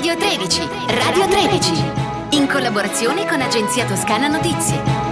Radio 13, Radio 13, in collaborazione con Agenzia Toscana Notizie.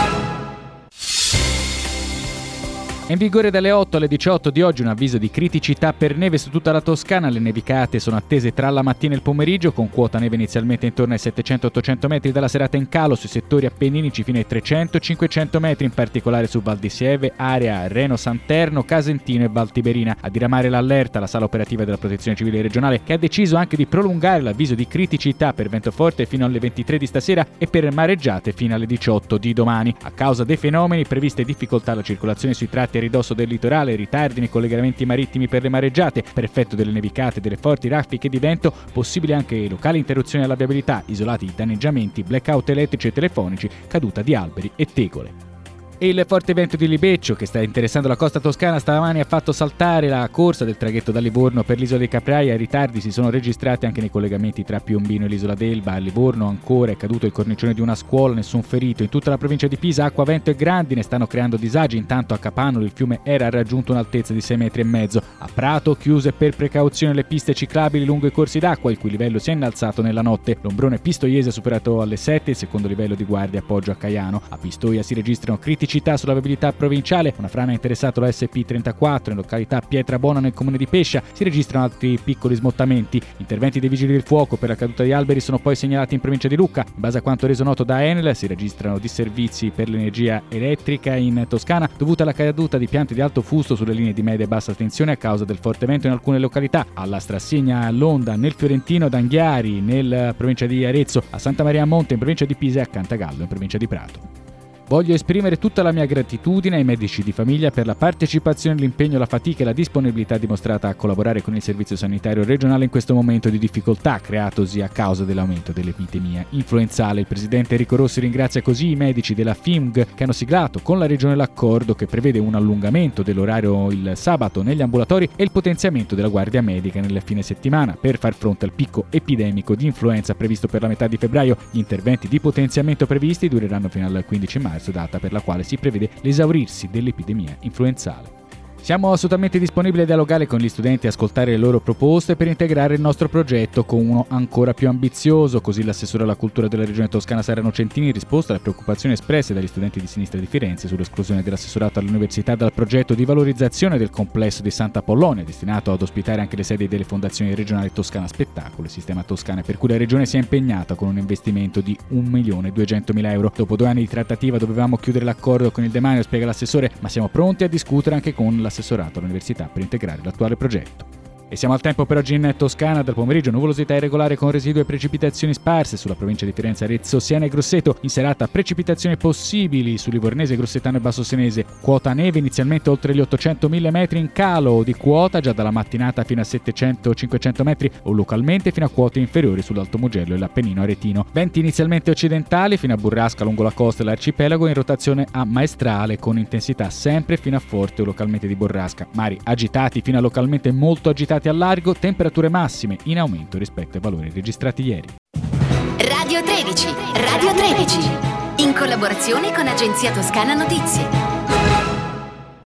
È in vigore dalle 8 alle 18 di oggi un avviso di criticità per neve su tutta la Toscana. Le nevicate sono attese tra la mattina e il pomeriggio, con quota neve inizialmente intorno ai 700-800 metri, dalla serata in calo sui settori appenninici fino ai 300-500 metri, in particolare su Val di Sieve, area Reno Santerno, Casentino e Val Tiberina. A diramare l'allerta la sala operativa della Protezione Civile regionale, che ha deciso anche di prolungare l'avviso di criticità per vento forte fino alle 23 di stasera e per mareggiate fino alle 18 di domani. A causa dei fenomeni, previste difficoltà alla circolazione sui tratti a ridosso del litorale, ritardi nei collegamenti marittimi per le mareggiate, per effetto delle nevicate e delle forti raffiche di vento, possibili anche locali interruzioni alla viabilità, isolati danneggiamenti, blackout elettrici e telefonici, caduta di alberi e tegole. E il forte vento di Libeccio, che sta interessando la costa toscana, stamani ha fatto saltare la corsa del traghetto da Livorno per l'isola di Capraia. Ritardi si sono registrati anche nei collegamenti tra Piombino e l'isola d'Elba. A Livorno ancora è caduto il cornicione di una scuola, nessun ferito. In tutta la provincia di Pisa acqua, vento e grandine stanno creando disagi. Intanto a Capanolo il fiume Era ha raggiunto un'altezza di 6,5 metri. A Prato chiuse per precauzione le piste ciclabili lungo i corsi d'acqua, il cui livello si è innalzato nella notte. L'ombrone Pistoiese ha superato alle 7 il secondo livello di guardia appoggio a Caiano. A Pistoia si registrano criticità sulla viabilità provinciale. Una frana ha interessato la SP34 in località Pietrabona nel comune di Pescia. Si registrano altri piccoli smottamenti. Interventi dei vigili del fuoco per la caduta di alberi sono poi segnalati in provincia di Lucca. In base a quanto reso noto da Enel, si registrano disservizi per l'energia elettrica in Toscana dovuta alla caduta di piante di alto fusto sulle linee di media e bassa tensione a causa del forte vento in alcune località. Alla Strassegna Londa nel Fiorentino, ad Anghiari nella provincia di Arezzo, a Santa Maria a Monte in provincia di Pisa e a Cantagallo in provincia di Prato. Voglio esprimere tutta la mia gratitudine ai medici di famiglia per la partecipazione, l'impegno, la fatica e la disponibilità dimostrata a collaborare con il Servizio Sanitario Regionale in questo momento di difficoltà creatosi a causa dell'aumento dell'epidemia influenzale. Il presidente Enrico Rossi ringrazia così i medici della FIMG che hanno siglato con la Regione l'accordo che prevede un allungamento dell'orario il sabato negli ambulatori e il potenziamento della guardia medica nel fine settimana per far fronte al picco epidemico di influenza previsto per la metà di febbraio. Gli interventi di potenziamento previsti dureranno fino al 15 marzo, data per la quale si prevede l'esaurirsi dell'epidemia influenzale. Siamo assolutamente disponibili a dialogare con gli studenti e ascoltare le loro proposte per integrare il nostro progetto con uno ancora più ambizioso, così l'assessore alla cultura della regione toscana Sara Nocentini in risposta alle preoccupazioni espresse dagli studenti di sinistra di Firenze sull'esclusione dell'assessorato all'università dal progetto di valorizzazione del complesso di Santa Apollonia, destinato ad ospitare anche le sedi delle fondazioni regionali Toscana Spettacolo e Sistema Toscana, per cui la regione si è impegnata con un investimento di 1.200.000 euro. Dopo 2 anni di trattativa dovevamo chiudere l'accordo con il demanio, spiega l'assessore, ma siamo pronti a discutere anche con l'assessorato all'università per integrare l'attuale progetto. E siamo al tempo per oggi in Toscana. Dal pomeriggio nuvolosità irregolare con residue precipitazioni sparse sulla provincia di Firenze, Arezzo, Siena e Grosseto. In serata precipitazioni possibili su Livornese, Grossetano e Bassosenese. Quota neve inizialmente oltre gli 800.000 metri, in calo di quota già dalla mattinata fino a 700-500 metri o localmente fino a quote inferiori sull'Alto Mugello e l'Appennino aretino. Venti inizialmente occidentali fino a burrasca lungo la costa e l'arcipelago, in rotazione a maestrale con intensità sempre fino a forte o localmente di burrasca. Mari agitati fino a localmente molto agitati al largo, temperature massime in aumento rispetto ai valori registrati ieri. Radio 13, Radio 13, in collaborazione con Agenzia Toscana Notizie.